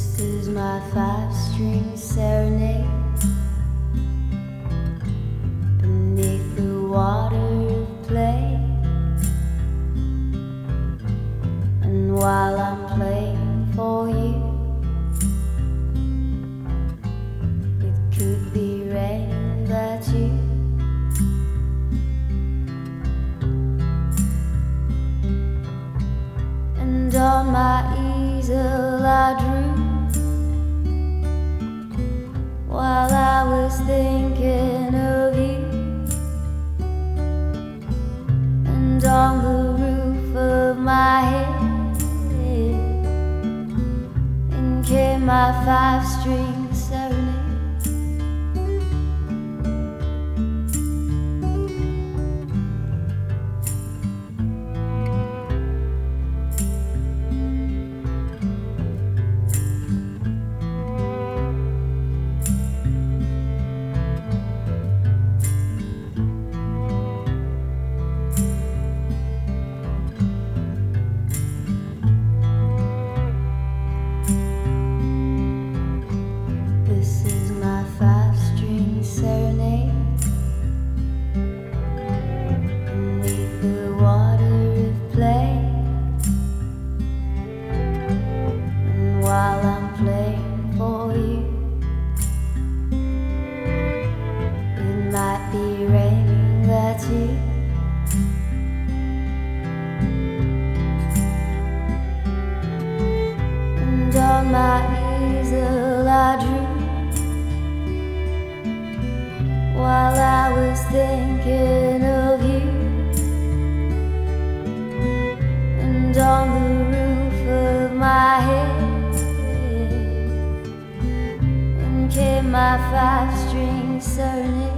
This is my five-string serenade beneath the water play. And while I'm playing for you, it could be rain that you and on my easel I drew while I was thinking of you. And on the roof of my head, in came my five-string serenade. This is my five-string serenade beneath the water of play. And while I'm playing for you, it might be raining that you and on my easel I drew while I was thinking of you. And on the roof of my head, in came my five-string serenade.